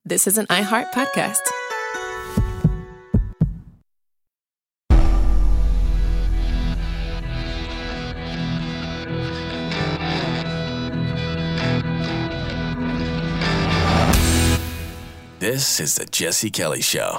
This is an iHeart podcast. This is the Jesse Kelly Show.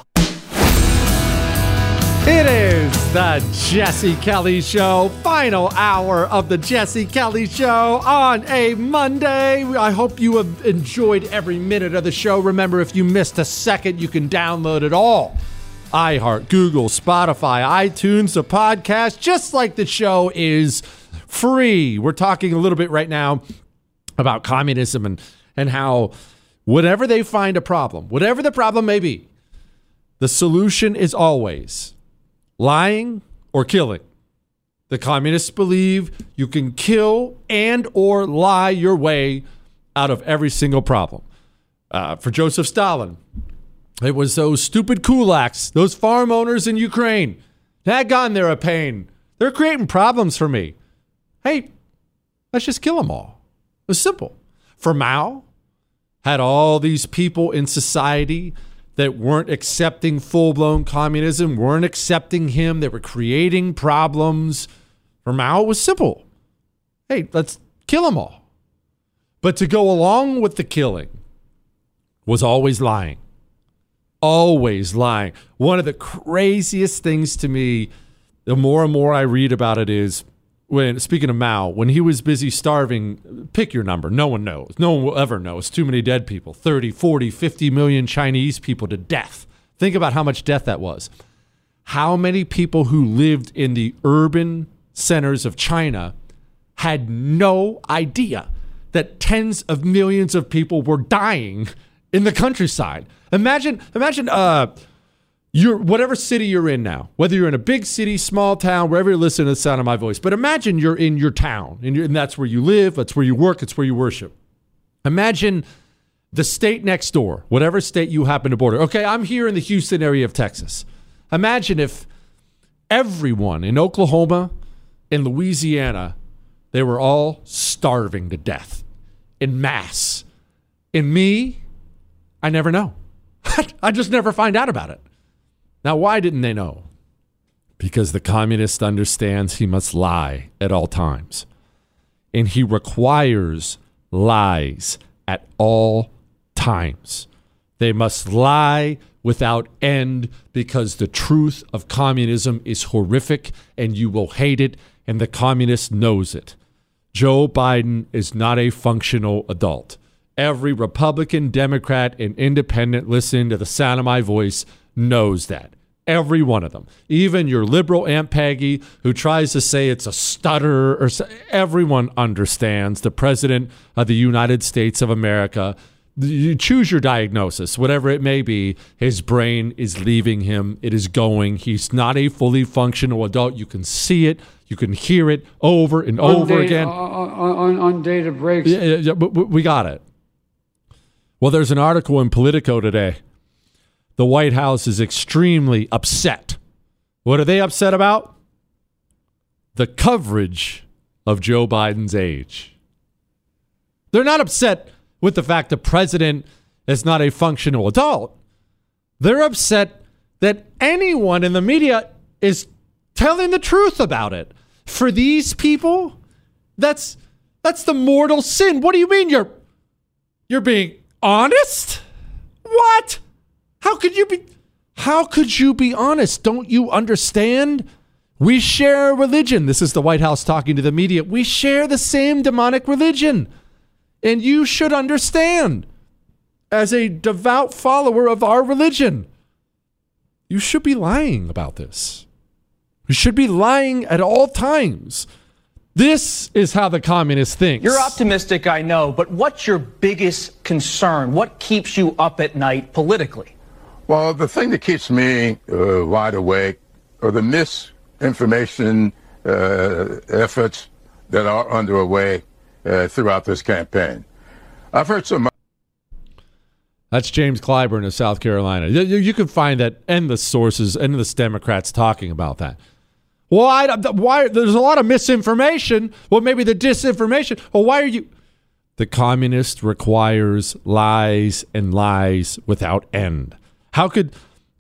It is the Jesse Kelly Show, final hour of the Jesse Kelly Show on a Monday. I hope you have enjoyed every minute of the show. Remember, if you missed a second, you can download it all. iHeart, Google, Spotify, iTunes, the podcast, just like the show is free. We're talking a little bit right now about communism and how whenever they find a problem, whatever the problem may be, the solution is always lying or killing. The communists believe you can kill and or lie your way out of every single problem. For Joseph Stalin, it was those stupid kulaks, those farm owners in Ukraine. Daggone, they're a pain. They're creating problems for me. Hey, let's just kill them all. It was simple. For Mao, had all these people in society that weren't accepting full-blown communism, weren't accepting him, that were creating problems. For Mao, it was simple. Hey, let's kill them all. But to go along with the killing was always lying. Always lying. One of the craziest things to me, the more and more I read about it, is when, speaking of Mao, when he was busy starving, pick your number. No one knows. No one will ever know. It's too many dead people. 30, 40, 50 million Chinese people to death. Think about how much death that was. How many people who lived in the urban centers of China had no idea that tens of millions of people were dying in the countryside? Imagine whatever city you're in now, whether you're in a big city, small town, wherever you're listening to the sound of my voice, but imagine you're in your town and that's where you live, that's where you work, it's where you worship. Imagine the state next door, whatever state you happen to border. Okay, I'm here in the Houston area of Texas. Imagine if everyone in Oklahoma and Louisiana, they were all starving to death en masse. And me, I never know. I just never find out about it. Now, why didn't they know? Because the communist understands he must lie at all times. And he requires lies at all times. They must lie without end because the truth of communism is horrific and you will hate it, and the communist knows it. Joe Biden is not a functional adult. Every Republican, Democrat, and independent listening to the sound of my voice knows that. Every one of them. Even your liberal Aunt Peggy, who tries to say it's a stutter, or everyone understands the President of the United States of America. You choose your diagnosis, whatever it may be. His brain is leaving him. It is going. He's not a fully functional adult. You can see it. You can hear it over and over again. On data breaks. Yeah, but we got it. Well, there's an article in Politico today. The White House is extremely upset. What are they upset about? The coverage of Joe Biden's age. They're not upset with the fact the president is not a functional adult. They're upset that anyone in the media is telling the truth about it. For these people, that's the mortal sin. What do you mean you're being honest? What? How could you be honest? Don't you understand? We share a religion. This is the White House talking to the media. We share the same demonic religion. And you should understand, as a devout follower of our religion, you should be lying about this. You should be lying at all times. This is how the communist thinks. You're optimistic, I know, but what's your biggest concern? What keeps you up at night politically? Well, the thing that keeps me wide awake are the misinformation efforts that are underway throughout this campaign. I've heard so much. That's James Clyburn of South Carolina. You can find that endless sources, endless Democrats talking about that. Why? There's a lot of misinformation. Well, maybe the disinformation. Well, why are you? The communist requires lies and lies without end. How could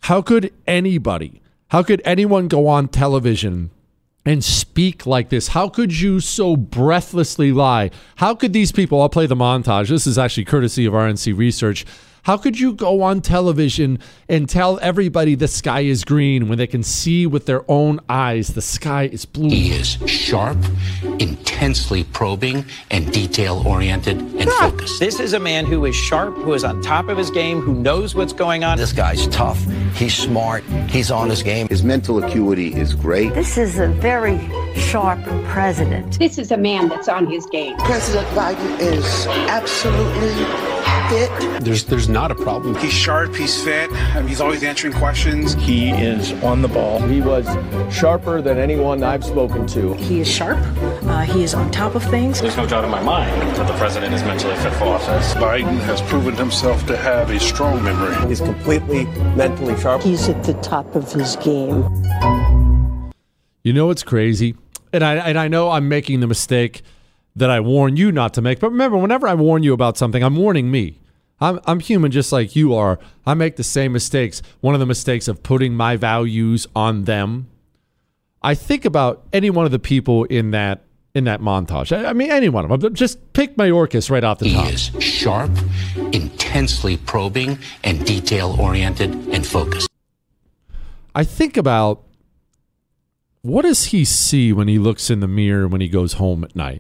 anyone go on television and speak like this? How could you so breathlessly lie? How could these people, I'll play the montage. This is actually courtesy of RNC Research. How could you go on television and tell everybody the sky is green when they can see with their own eyes the sky is blue? He is sharp, intensely probing, and detail-oriented and focused. This is a man who is sharp, who is on top of his game, who knows what's going on. This guy's tough. He's smart. He's on his game. His mental acuity is great. This is a very sharp president. This is a man that's on his game. President Biden is absolutely fit. There's not a problem. He's sharp. He's fit. He's always answering questions. He is on the ball. He was sharper than anyone I've spoken to. He is sharp. He is on top of things. There's no doubt in my mind that the president is mentally fit for office. Biden has proven himself to have a strong memory. He's completely mentally sharp. He's at the top of his game. You know what's crazy? And I know I'm making the mistake that I warn you not to make. But remember, whenever I warn you about something, I'm warning me. I'm human just like you are. I make the same mistakes. One of the mistakes of putting my values on them. I think about any one of the people in that montage. I mean, any one of them. Just pick Mayorkas right off the top. He is sharp, intensely probing, and detail-oriented and focused. I think about, what does he see when he looks in the mirror when he goes home at night?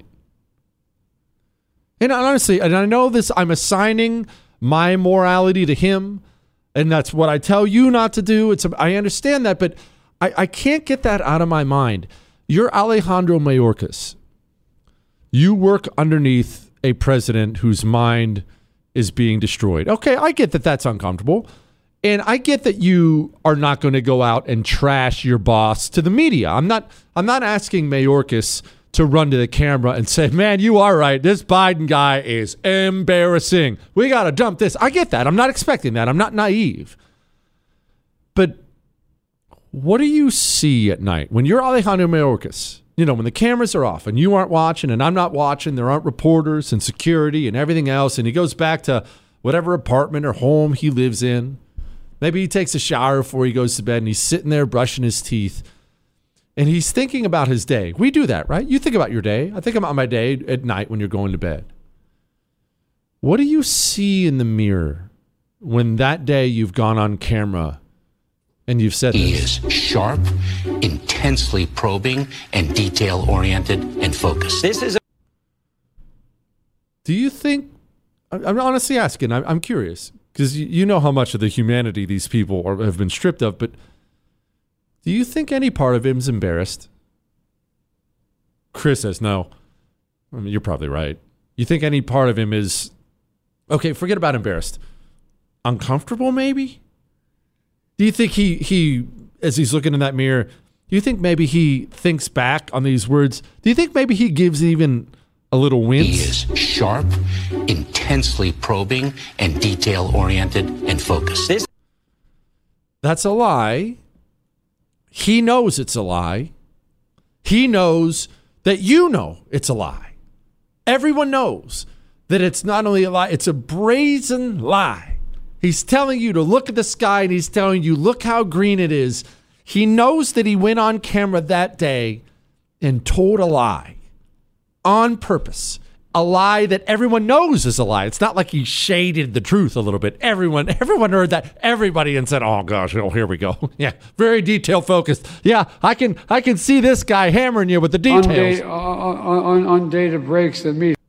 And honestly, and I know this, I'm assigning my morality to him, and that's what I tell you not to do. I understand that, but I can't get that out of my mind. You're Alejandro Mayorkas. You work underneath a president whose mind is being destroyed. Okay, I get that that's uncomfortable. And I get that you are not going to go out and trash your boss to the media. I'm not asking Mayorkas to run to the camera and say, man, you are right. This Biden guy is embarrassing. We got to dump this. I get that. I'm not expecting that. I'm not naive. But what do you see at night when you're Alejandro Mayorkas? You know, when the cameras are off and you aren't watching and I'm not watching, there aren't reporters and security and everything else. And he goes back to whatever apartment or home he lives in. Maybe he takes a shower before he goes to bed and he's sitting there brushing his teeth. And he's thinking about his day. We do that, right? You think about your day. I think about my day at night when you're going to bed. What do you see in the mirror when that day you've gone on camera and you've said he this? Is sharp, intensely probing, and detail-oriented and focused. Do you think, I'm honestly asking, I'm curious, because you know how much of the humanity these people have been stripped of, but do you think any part of him's embarrassed? Chris says no. I mean, you're probably right. You think any part of him is, okay, forget about embarrassed. Uncomfortable, maybe? Do you think he, as he's looking in that mirror, do you think maybe he thinks back on these words? Do you think maybe he gives even a little wince? He is sharp, intensely probing, and detail-oriented and focused. That's a lie. He knows it's a lie. He knows that you know it's a lie. Everyone knows that it's not only a lie, it's a brazen lie. He's telling you to look at the sky and he's telling you, look how green it is. He knows that he went on camera that day and told a lie on purpose. A lie that everyone knows is a lie. It's not like he shaded the truth a little bit. Everyone heard that. Everybody and said, "Oh gosh, oh here we go." Yeah, very detail focused. Yeah, I can see this guy hammering you with the details. On data breaks that meet.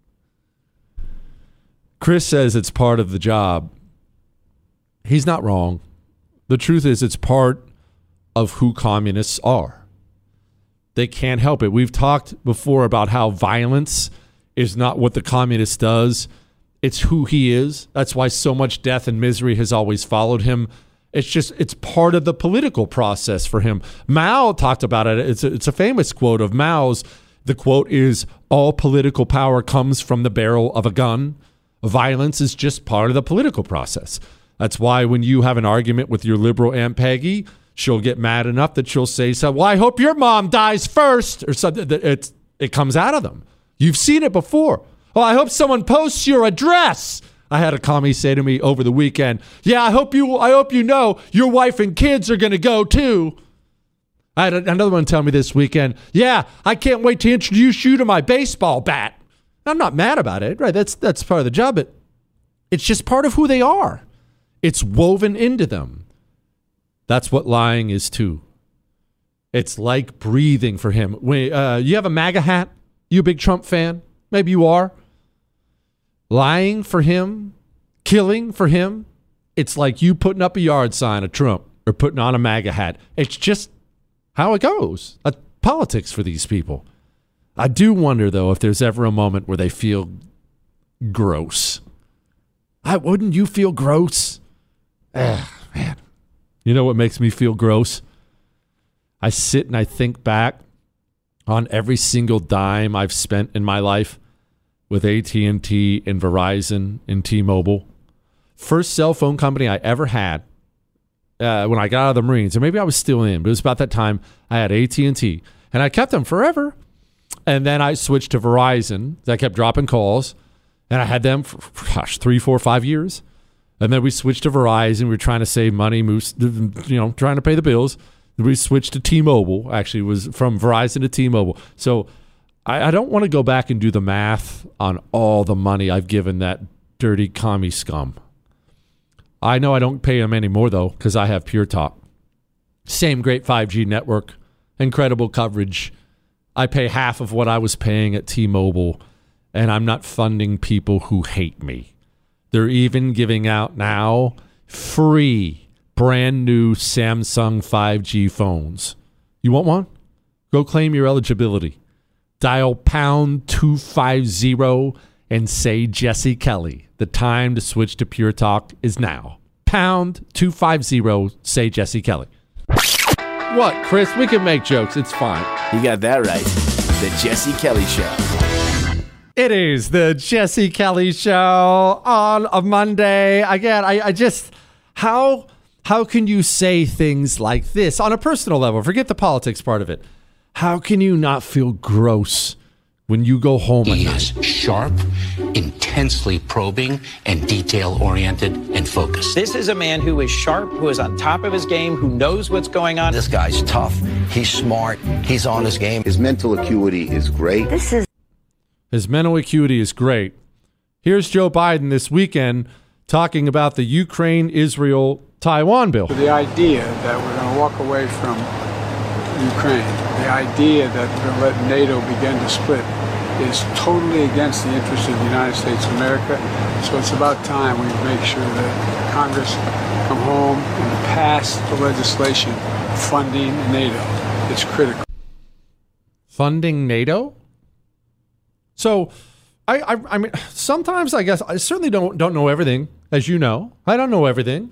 Chris says it's part of the job. He's not wrong. The truth is, it's part of who communists are. They can't help it. We've talked before about how violence is not what the communist does. It's who he is. That's why so much death and misery has always followed him. It's part of the political process for him. Mao talked about it. It's a famous quote of Mao's. The quote is, all political power comes from the barrel of a gun. Violence is just part of the political process. That's why when you have an argument with your liberal Aunt Peggy, she'll get mad enough that she'll say, well, I hope your mom dies first, or something. It comes out of them. You've seen it before. Oh, I hope someone posts your address. I had a commie say to me over the weekend, yeah, I hope you know your wife and kids are going to go too. I had another one tell me this weekend, yeah, I can't wait to introduce you to my baseball bat. I'm not mad about it, right? That's part of the job, but it's just part of who they are. It's woven into them. That's what lying is too. It's like breathing for him. When you have a MAGA hat, you a big Trump fan? Maybe you are. Lying for him, killing for him, it's like you putting up a yard sign of Trump or putting on a MAGA hat. It's just how it goes. Politics for these people. I do wonder, though, if there's ever a moment where they feel gross. Wouldn't you feel gross? Man. You know what makes me feel gross? I sit and I think back on every single dime I've spent in my life with AT&T and Verizon and T-Mobile. First cell phone company I ever had when I got out of the Marines, or maybe I was still in, but it was about that time I had AT&T. And I kept them forever. And then I switched to Verizon. I kept dropping calls. And I had them for, 3, 4, 5 years. And then we switched to Verizon. We were trying to save money, trying to pay the bills. We switched to T-Mobile. Actually, it was from Verizon to T-Mobile. So I don't want to go back and do the math on all the money I've given that dirty commie scum. I know I don't pay them anymore, though, because I have Pure Talk. Same great 5G network, incredible coverage. I pay half of what I was paying at T-Mobile, and I'm not funding people who hate me. They're even giving out now free, brand new Samsung 5G phones. You want one? Go claim your eligibility. Dial pound 250 and say Jesse Kelly. The time to switch to Pure Talk is now. Pound 250, say Jesse Kelly. What, Chris? We can make jokes. It's fine. You got that right. The Jesse Kelly Show. It is the Jesse Kelly Show on a Monday. Again, I just, how can you say things like this on a personal level? Forget the politics part of it. How can you not feel gross when you go home at night? He is sharp, intensely probing, and detail-oriented and focused. This is a man who is sharp, who is on top of his game, who knows what's going on. This guy's tough. He's smart. He's on his game. His mental acuity is great. His mental acuity is great. Here's Joe Biden this weekend talking about the Ukraine-Israel-Taiwan bill. The idea that we're going to walk away from Ukraine, the idea that we're going to let NATO begin to split is totally against the interests of the United States of America. So it's about time we make sure that Congress come home and pass the legislation funding NATO. It's critical. Funding NATO? So, I mean, sometimes I guess I certainly don't know everything, as you know. I don't know everything.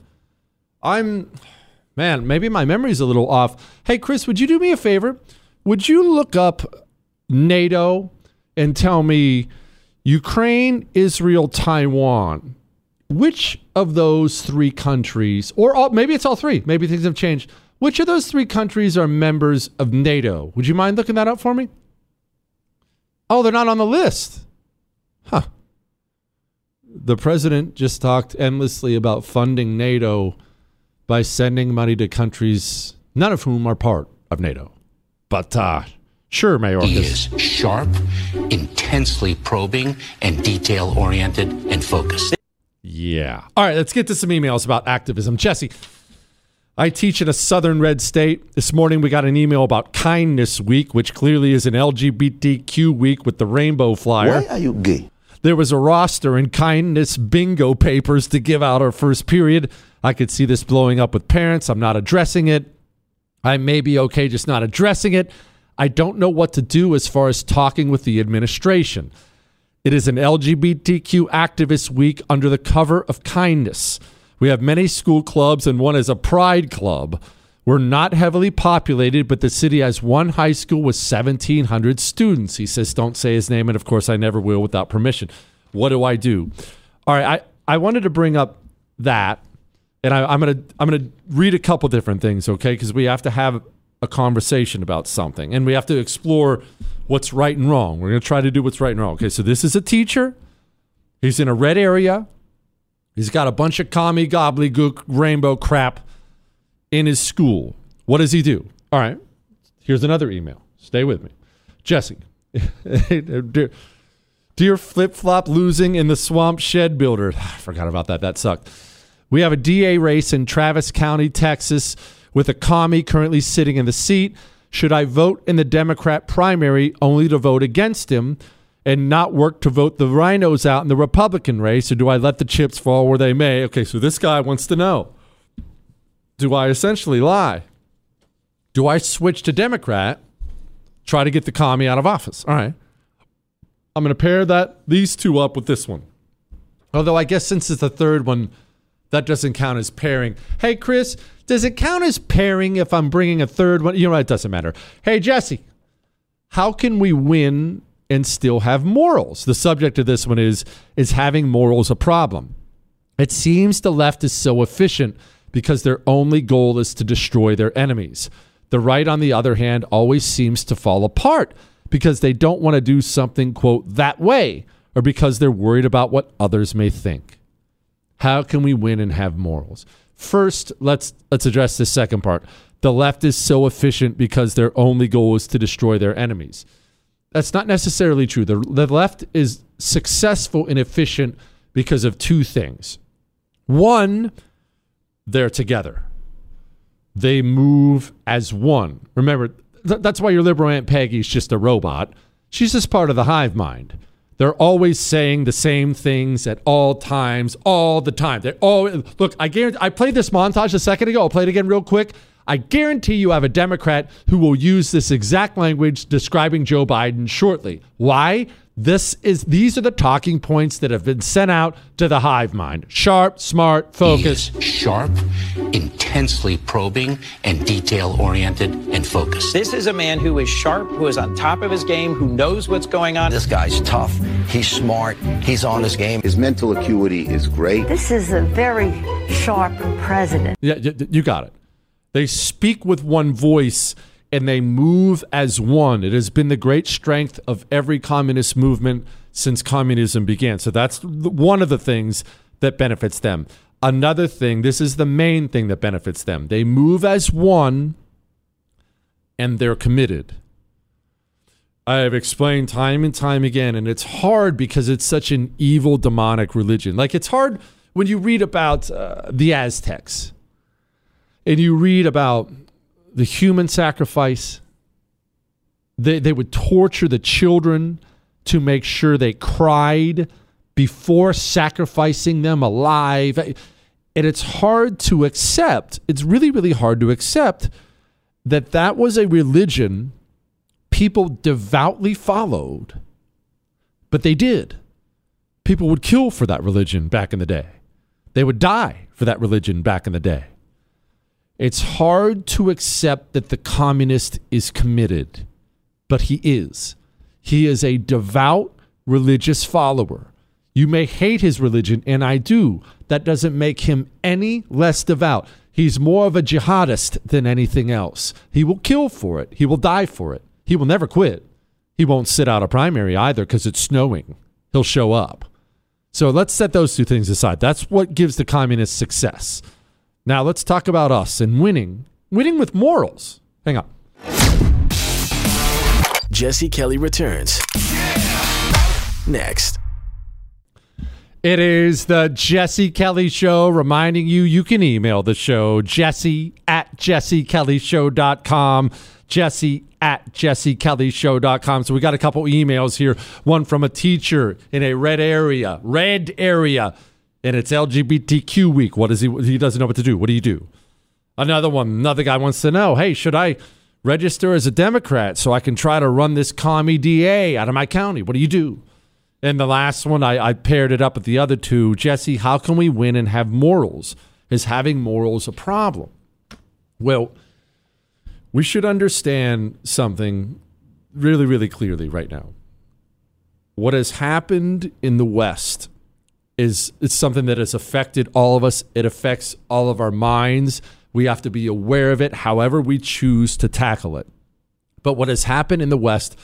Man, maybe my memory's a little off. Hey, Chris, would you do me a favor? Would you look up NATO and tell me Ukraine, Israel, Taiwan? Which of those three countries, or maybe it's all three, maybe things have changed. Which of those three countries are members of NATO? Would you mind looking that up for me? Oh, they're not on the list. Huh. The president just talked endlessly about funding NATO by sending money to countries, none of whom are part of NATO. But sure, Mayorkas. He is sharp, intensely probing, and detail-oriented and focused. Yeah. All right, let's get to some emails about activism. Jesse, I teach in a southern red state. This morning we got an email about Kindness Week, which clearly is an LGBTQ week with the rainbow flyer. Why are you gay? There was a roster and kindness bingo papers to give out our first period. I could see this blowing up with parents. I'm not addressing it. I may be okay just not addressing it. I don't know what to do as far as talking with the administration. It is an LGBTQ activist week under the cover of kindness. We have many school clubs and one is a pride club. We're not heavily populated, but the city has one high school with 1,700 students. He says, don't say his name, and of course I never will without permission. What do I do? All right, I wanted to bring up that, and I'm gonna read a couple different things, okay? Because we have to have a conversation about something, and we have to explore what's right and wrong. We're going to try to do what's right and wrong. Okay, so this is a teacher. He's in a red area. He's got a bunch of commie gobbledygook rainbow crap in his school. What does he do? All right, here's another email. Stay with me. Jesse, dear flip-flop losing in the swamp shed builder. I forgot about that. That sucked. We have a DA race in Travis County, Texas, with a commie currently sitting in the seat. Should I vote in the Democrat primary only to vote against him and not work to vote the rhinos out in the Republican race, or do I let the chips fall where they may? Okay, so this guy wants to know, do I essentially lie? Do I switch to Democrat, try to get the commie out of office? All right. I'm going to pair these two up with this one. Although I guess since it's the third one, that doesn't count as pairing. Hey, Chris, does it count as pairing if I'm bringing a third one? You know what? It doesn't matter. Hey, Jesse, how can we win and still have morals? The subject of this one is having morals a problem? It seems the left is so efficient because their only goal is to destroy their enemies. The right, on the other hand, always seems to fall apart because they don't want to do something, quote, that way, or because they're worried about what others may think. How can we win and have morals? First, let's address the second part. The left is so efficient because their only goal is to destroy their enemies. That's not necessarily true. The left is successful and efficient because of two things. One, they're together. They move as one. Remember, that's why your liberal Aunt Peggy's just a robot. She's just part of the hive mind. They're always saying the same things at all times, all the time. Look, I guarantee, I played this montage a second ago. I'll play it again real quick. I guarantee you have a Democrat who will use this exact language describing Joe Biden shortly. Why? These are the talking points that have been sent out to the hive mind. Sharp, smart, focused. He is sharp, intensely probing, and detail-oriented and focused. This is a man who is sharp, who is on top of his game, who knows what's going on. This guy's tough. He's smart. He's on his game. His mental acuity is great. This is a very sharp president. Yeah, you got it. They speak with one voice and they move as one. It has been the great strength of every communist movement since communism began. So that's one of the things that benefits them. Another thing, this is the main thing that benefits them. They move as one and they're committed. I have explained time and time again, and it's hard because it's such an evil, demonic religion. Like, it's hard when you read about the Aztecs and you read about the human sacrifice. They would torture the children to make sure they cried before sacrificing them alive. And it's hard to accept. It's really, really hard to accept that was a religion people devoutly followed. But they did. People would kill for that religion back in the day. They would die for that religion back in the day. It's hard to accept that the communist is committed, but he is. He is a devout religious follower. You may hate his religion, and I do. That doesn't make him any less devout. He's more of a jihadist than anything else. He will kill for it. He will die for it. He will never quit. He won't sit out a primary either because it's snowing. He'll show up. So let's set those two things aside. That's what gives the communists success. Now let's talk about us and winning. Winning with morals. Hang on. Jesse Kelly returns. Next. It is the Jesse Kelly Show, reminding you can email the show, jesse@jessekellyshow.com, jesse@jessekellyshow.com. So we got a couple emails here. One from a teacher in a red area, and it's LGBTQ week. He doesn't know what to do. What do you do? Another guy wants to know, hey, should I register as a Democrat so I can try to run this commie DA out of my county? What do you do? And the last one, I paired it up with the other two. Jesse, how can we win and have morals? Is having morals a problem? Well, we should understand something really, really clearly right now. What has happened in the West it's something that has affected all of us. It affects all of our minds. We have to be aware of it, however we choose to tackle it. But what has happened in the West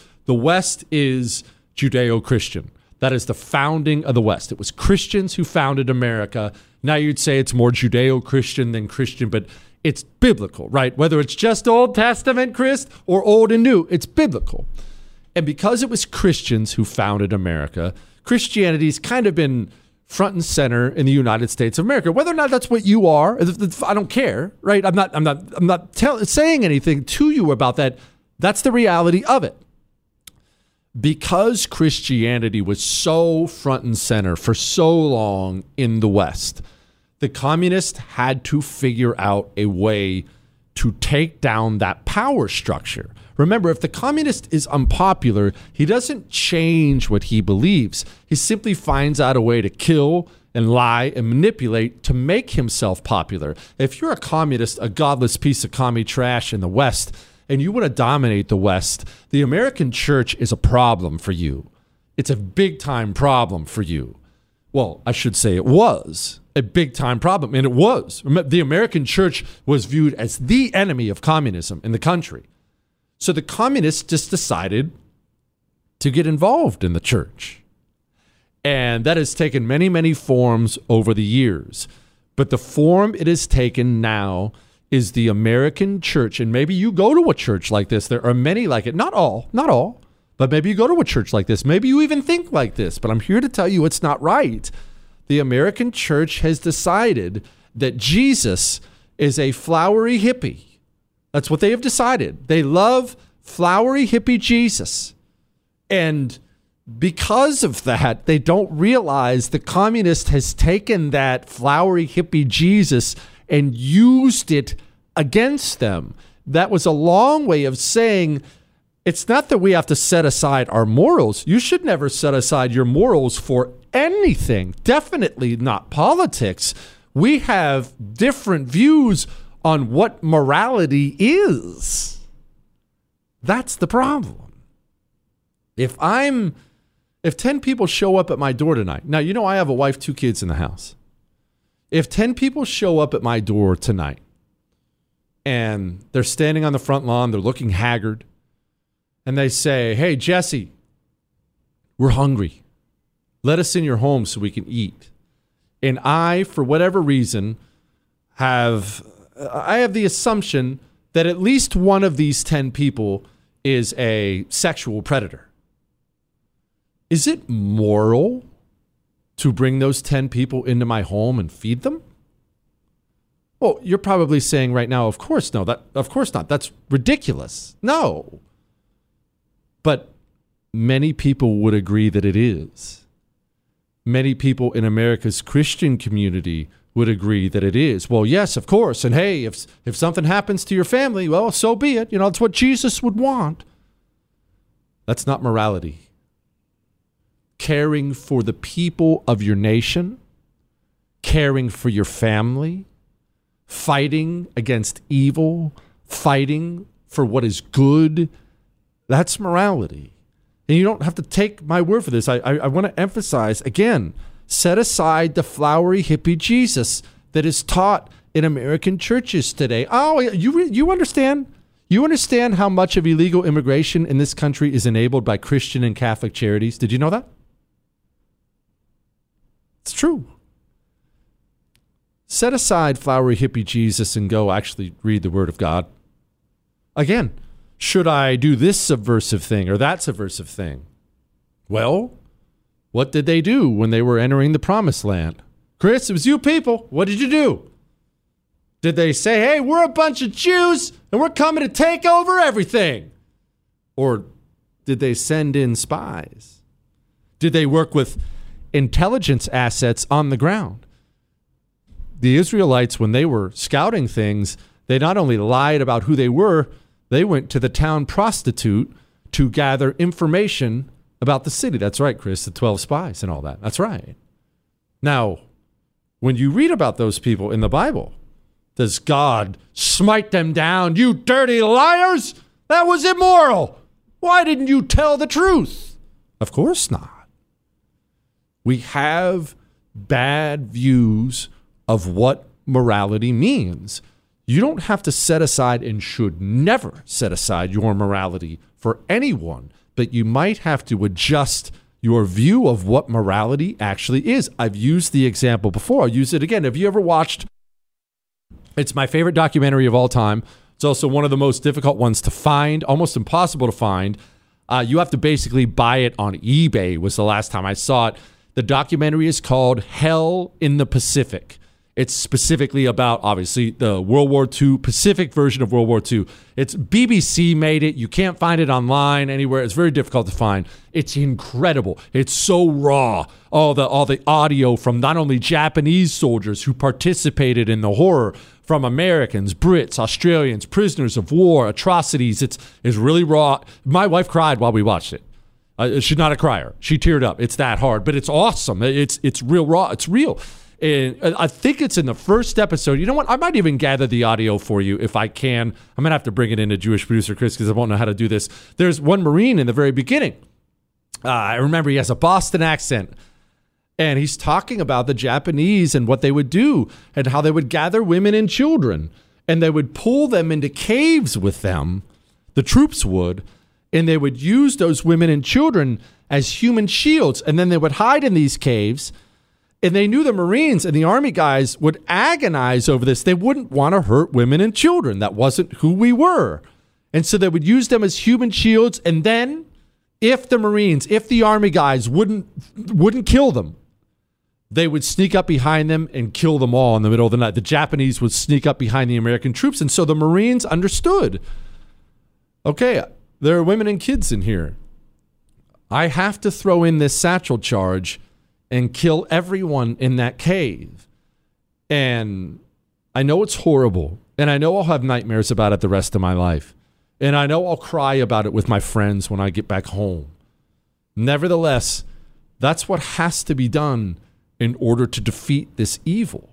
is Judeo-Christian. That is the founding of the West. It was Christians who founded America. Now you'd say it's more Judeo-Christian than Christian, but it's biblical, right? Whether it's just Old Testament, Chris, or Old and New, it's biblical. And because it was Christians who founded America, Christianity's kind of been front and center in the United States of America. Whether or not that's what you are, I don't care, right? I'm not saying anything to you about that. That's the reality of it. Because Christianity was so front and center for so long in the West, the communists had to figure out a way to take down that power structure. Remember, if the communist is unpopular, he doesn't change what he believes. He simply finds out a way to kill and lie and manipulate to make himself popular. If you're a communist, a godless piece of commie trash in the West, and you want to dominate the West, the American church is a problem for you. It's a big-time problem for you. Well, I should say it was a big-time problem, and it was. The American church was viewed as the enemy of communism in the country. So the communists just decided to get involved in the church. And that has taken many, many forms over the years. But the form it has taken now is the American church. And maybe you go to a church like this. There are many like it. Not all, but maybe you go to a church like this. Maybe you even think like this. But I'm here to tell you it's not right. The American church has decided that Jesus is a flowery hippie. That's what they have decided. They love flowery hippie Jesus. And because of that, they don't realize the communist has taken that flowery hippie Jesus and used it against them. That was a long way of saying, it's not that we have to set aside our morals. You should never set aside your morals for anything. Definitely not politics. We have different views on what morality is. That's the problem. If 10 people show up at my door tonight, now, you know, I have a wife, 2 kids in the house. If 10 people show up at my door tonight and they're standing on the front lawn, they're looking haggard, and they say, hey, Jesse, we're hungry. Let us in your home so we can eat. And I, for whatever reason, have the assumption that at least one of these 10 people is a sexual predator. Is it moral to bring those 10 people into my home and feed them? Well, you're probably saying right now, of course not. That's ridiculous. No. But many people would agree that it is. Many people in America's Christian community would agree that it is. Well, yes, of course. And hey, if something happens to your family, well, so be it. You know, it's what Jesus would want. That's not morality. Caring for the people of your nation, caring for your family, fighting against evil, fighting for what is good, that's morality. And you don't have to take my word for this. I want to emphasize, again, set aside the flowery hippie Jesus that is taught in American churches today. Oh, you understand? You understand how much of illegal immigration in this country is enabled by Christian and Catholic charities? Did you know that? It's true. Set aside flowery hippie Jesus and go actually read the Word of God. Again, should I do this subversive thing or that subversive thing? Well, what did they do when they were entering the promised land? Chris, it was you people. What did you do? Did they say, hey, we're a bunch of Jews and we're coming to take over everything? Or did they send in spies? Did they work with intelligence assets on the ground? The Israelites, when they were scouting things, they not only lied about who they were, they went to the town prostitute to gather information about the city. That's right, Chris, the 12 spies and all that. That's right. Now, when you read about those people in the Bible, does God smite them down? You dirty liars! That was immoral! Why didn't you tell the truth? Of course not. We have bad views of what morality means. You don't have to set aside and should never set aside your morality for anyone, but you might have to adjust your view of what morality actually is. I've used the example before. I'll use it again. Have you ever watched, it's my favorite documentary of all time. It's also one of the most difficult ones to find, almost impossible to find. You have to basically buy it on eBay was the last time I saw it. The documentary is called Hell in the Pacific. It's specifically about, obviously, the World War II, Pacific version of World War II. It's BBC made it. You can't find it online anywhere. It's very difficult to find. It's incredible. It's so raw. All the audio from not only Japanese soldiers who participated in the horror, from Americans, Brits, Australians, prisoners of war, atrocities. It's really raw. My wife cried while we watched it. She's not a crier. She teared up. It's that hard, but it's awesome. It's real raw. It's real. And I think it's in the first episode. You know what? I might even gather the audio for you if I can. I'm going to have to bring it into Jewish producer Chris because I won't know how to do this. There's one Marine in the very beginning. I remember he has a Boston accent. And he's talking about the Japanese and what they would do and how they would gather women and children. And they would pull them into caves with them, the troops would, and they would use those women and children as human shields. And then they would hide in these caves. And they knew the Marines and the Army guys would agonize over this. They wouldn't want to hurt women and children. That wasn't who we were. And so they would use them as human shields. And then if the Marines, if the Army guys wouldn't kill them, they would sneak up behind them and kill them all in the middle of the night. The Japanese would sneak up behind the American troops. And so the Marines understood, okay, there are women and kids in here. I have to throw in this satchel charge and kill everyone in that cave. And I know it's horrible. And I know I'll have nightmares about it the rest of my life. And I know I'll cry about it with my friends when I get back home. Nevertheless, that's what has to be done in order to defeat this evil.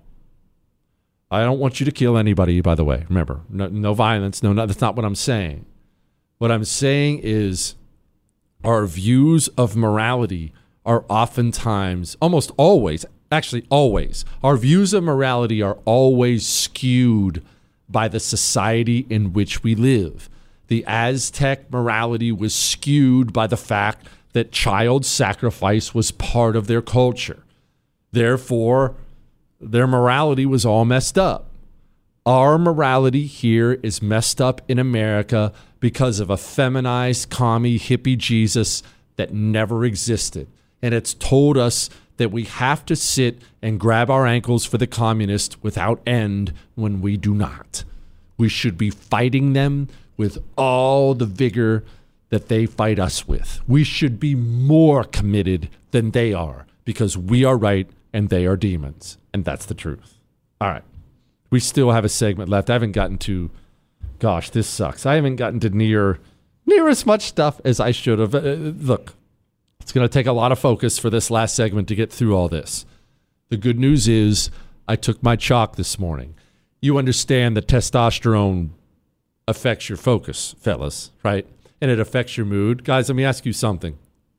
I don't want you to kill anybody, by the way. Remember, no violence. No, that's not what I'm saying. What I'm saying is our views of morality are oftentimes, almost always, actually always, our views of morality are always skewed by the society in which we live. The Aztec morality was skewed by the fact that child sacrifice was part of their culture. Therefore, their morality was all messed up. Our morality here is messed up in America because of a feminized, commie, hippie Jesus that never existed. And it's told us that we have to sit and grab our ankles for the communists without end when we do not. We should be fighting them with all the vigor that they fight us with. We should be more committed than they are because we are right and they are demons. And that's the truth. All right. We still have a segment left. I haven't gotten to, gosh, this sucks. I haven't gotten to near as much stuff as I should have. Look, it's going to take a lot of focus for this last segment to get through all this. The good news is I took my chalk this morning. You understand that testosterone affects your focus, fellas, right? And it affects your mood. Guys, let me ask you something.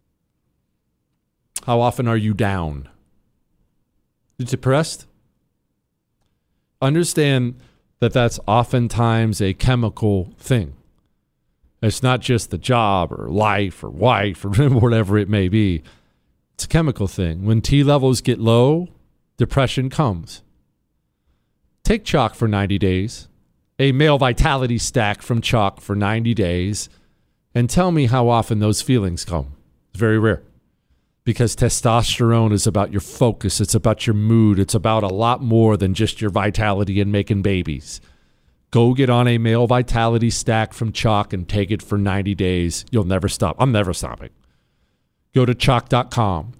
How often are you down? Depressed? Understand that that's oftentimes a chemical thing. It's not just the job or life or wife or whatever it may be. It's a chemical thing. When T levels get low, depression comes. Take chalk for 90 days, a male vitality stack from chalk for 90 days, and tell me how often those feelings come. It's very rare. Because testosterone is about your focus. It's about your mood. It's about a lot more than just your vitality and making babies. Go get on a male vitality stack from Chalk and take it for 90 days. You'll never stop. I'm never stopping. Go to chalk.com,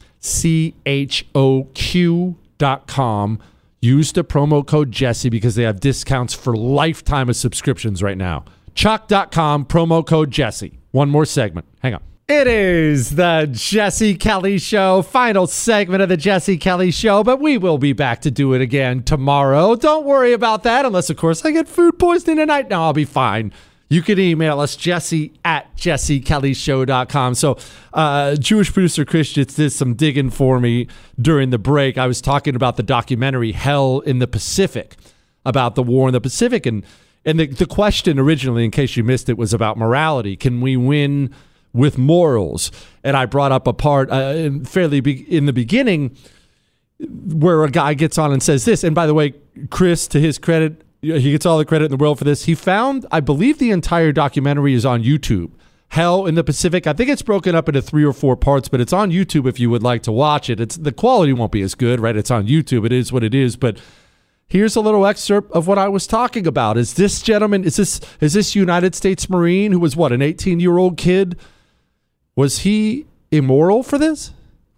CHOQ.com. Use the promo code Jesse because they have discounts for lifetime of subscriptions right now. Chalk.com, promo code Jesse. One more segment. Hang on. It is the Jesse Kelly Show, final segment of the Jesse Kelly Show, but we will be back to do it again tomorrow. Don't worry about that, unless, of course, I get food poisoning tonight. No, I'll be fine. You can email us, jesse@jessekellyshow.com. So Jewish producer Chris just did some digging for me during the break. I was talking about the documentary Hell in the Pacific. about the war in the Pacific. And the question originally, in case you missed it, was about morality. Can we win with morals? And I brought up a part in the beginning where a guy gets on and says this. And by the way, Chris, to his credit, he gets all the credit in the world for this. He found, I believe the entire documentary is on YouTube. Hell in the Pacific. I think it's broken up into 3 or 4 parts, but it's on YouTube if you would like to watch it. The quality won't be as good, right? It's on YouTube. It is what it is. But here's a little excerpt of what I was talking about. Is this gentleman, is this United States Marine who was what, an 18-year-old kid? Was he immoral for this?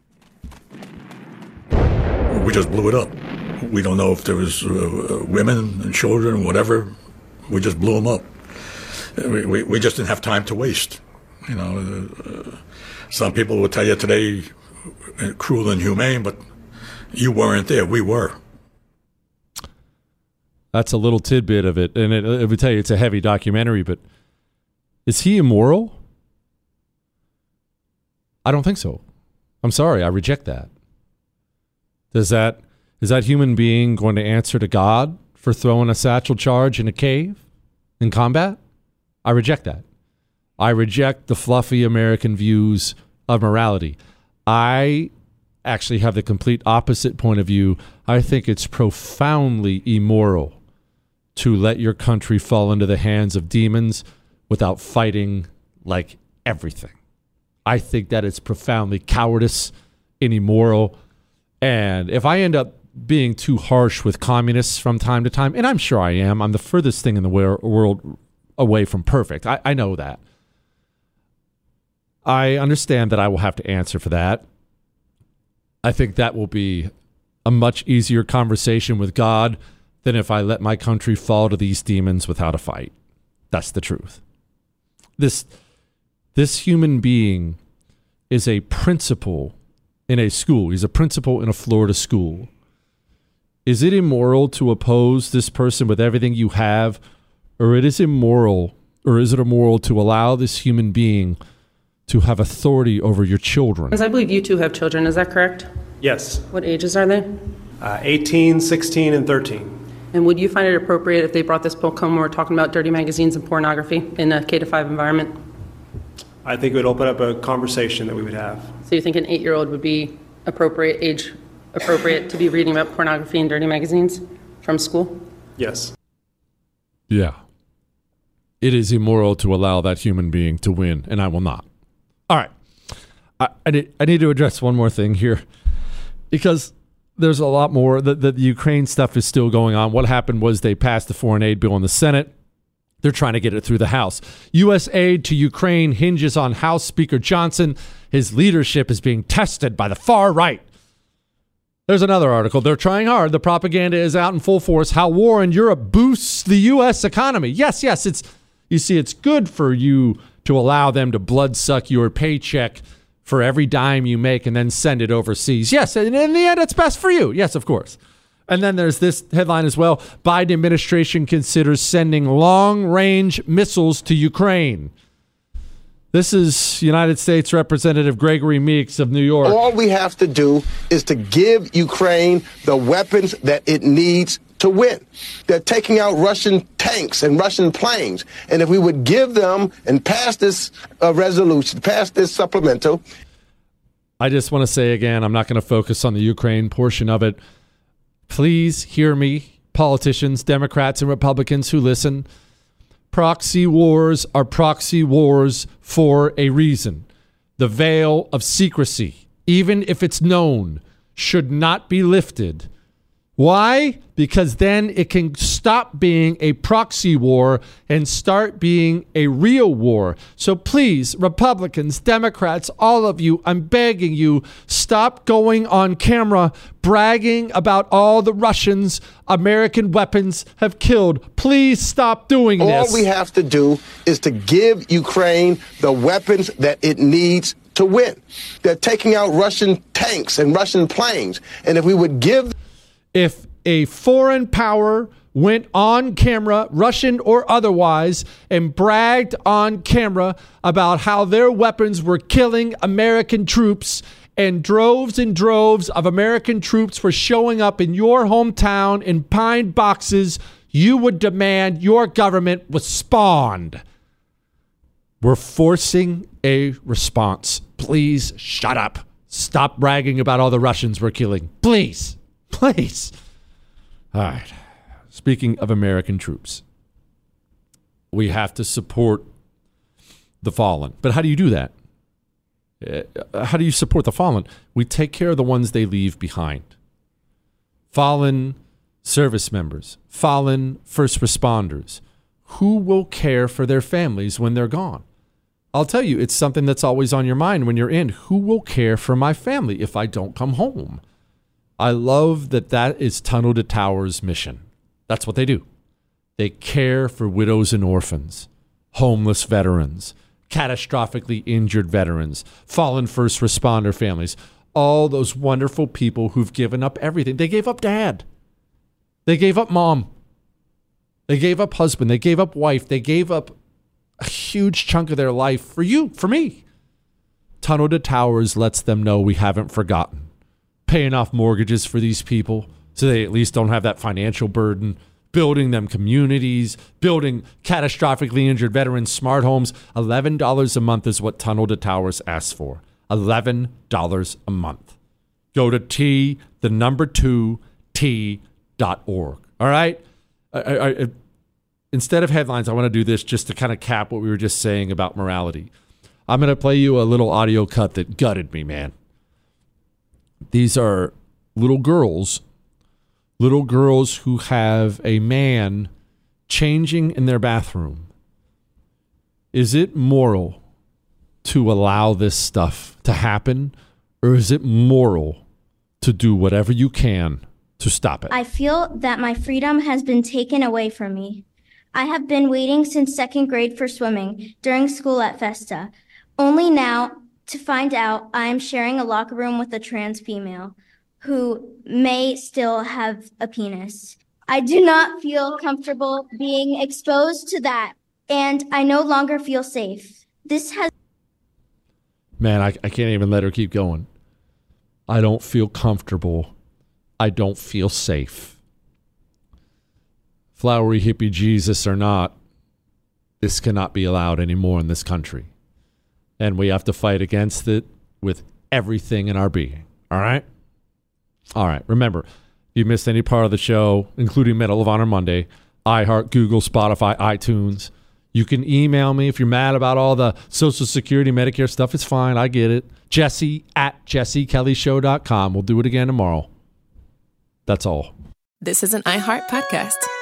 We just blew it up. We don't know if there was women and children or whatever. We just blew them up. We just didn't have time to waste. You know, some people would tell you today, cruel and inhumane, but you weren't there. We were. That's a little tidbit of it. And it would tell you it's a heavy documentary, but is he immoral? I don't think so. I'm sorry. I reject that. Is that human being going to answer to God for throwing a satchel charge in a cave in combat? I reject that. I reject the fluffy American views of morality. I actually have the complete opposite point of view. I think it's profoundly immoral to let your country fall into the hands of demons without fighting like everything. I think that it's profoundly cowardice and immoral. And if I end up being too harsh with communists from time to time, and I'm sure I am, I'm the furthest thing in the world away from perfect. I know that. I understand that I will have to answer for that. I think that will be a much easier conversation with God than if I let my country fall to these demons without a fight. That's the truth. This human being is a principal in a school. He's a principal in a Florida school. Is it immoral to oppose this person with everything you have, or is it immoral to allow this human being to have authority over your children? Because I believe you two have children, is that correct? Yes. What ages are they? 18, 16, and 13. And would you find it appropriate if they brought this book home and we're talking about dirty magazines and pornography in a K-5 environment? I think it would open up a conversation that we would have. So you think an 8-year-old would be age appropriate to be reading about pornography and dirty magazines from school? Yes. Yeah. It is immoral to allow that human being to win, and I will not. All right. I need to address one more thing here, because there's a lot more. The Ukraine stuff is still going on. What happened was they passed the foreign aid bill in the Senate. They're trying to get it through the House. U.S. aid to Ukraine hinges on House Speaker Johnson. His leadership is being tested by the far right. There's another article. They're trying hard. The propaganda is out in full force. How war in Europe boosts the U.S. economy. Yes, it's good for you to allow them to bloodsuck your paycheck for every dime you make and then send it overseas. Yes, and in the end, it's best for you. Yes, of course. And then there's this headline as well. Biden administration considers sending long-range missiles to Ukraine. This is United States Representative Gregory Meeks of New York. All we have to do is to give Ukraine the weapons that it needs to win. They're taking out Russian tanks and Russian planes. And if we would give them and pass this resolution, pass this supplemental. I just want to say again, I'm not going to focus on the Ukraine portion of it. Please hear me, politicians, Democrats and Republicans who listen. Proxy wars are proxy wars for a reason. The veil of secrecy, even if it's known, should not be lifted. Why? Because then it can stop being a proxy war and start being a real war. So please, Republicans, Democrats, all of you, I'm begging you, stop going on camera bragging about all the Russians American weapons have killed. Please stop doing this. All we have to do is to give Ukraine the weapons that it needs to win. They're taking out Russian tanks and Russian planes. And if we would give... If a foreign power went on camera, Russian or otherwise, and bragged on camera about how their weapons were killing American troops and droves of American troops were showing up in your hometown in pine boxes, you would demand your government respond. We're forcing a response. Please shut up. Stop bragging about all the Russians we're killing. Please. Please. All right. Speaking of American troops, we have to support the fallen. But how do you do that? How do you support the fallen? We take care of the ones they leave behind. Fallen service members, fallen first responders. Who will care for their families when they're gone? I'll tell you, it's something that's always on your mind when you're in. Who will care for my family if I don't come home? I love that is Tunnel to Towers' mission. That's what they do. They care for widows and orphans, homeless veterans, catastrophically injured veterans, fallen first responder families, all those wonderful people who've given up everything. They gave up dad. They gave up mom. They gave up husband. They gave up wife. They gave up a huge chunk of their life for you, for me. Tunnel to Towers lets them know we haven't forgotten. Paying off mortgages for these people so they at least don't have that financial burden. Building them communities, building catastrophically injured veterans smart homes. $11 a month is what Tunnel to Towers asks for. $11 a month. Go to T2T.org. All right? Instead of headlines, I want to do this just to kind of cap what we were just saying about morality. I'm going to play you a little audio cut that gutted me, man. These are little girls who have a man changing in their bathroom. Is it moral to allow this stuff to happen, or is it moral to do whatever you can to stop it? I feel that my freedom has been taken away from me. I have been waiting since second grade for swimming during school at Festa, only now to find out I am sharing a locker room with a trans female who may still have a penis. I do not feel comfortable being exposed to that, and I no longer feel safe. Man, I can't even let her keep going. I don't feel comfortable. I don't feel safe. Flowery hippie Jesus or not, this cannot be allowed anymore in this country. And we have to fight against it with everything in our being. All right? All right. Remember, if you missed any part of the show, including Medal of Honor Monday, iHeart, Google, Spotify, iTunes, you can email me if you're mad about all the Social Security, Medicare stuff. It's fine. I get it. Jesse@jessekellyshow.com. We'll do it again tomorrow. That's all. This is an iHeart podcast.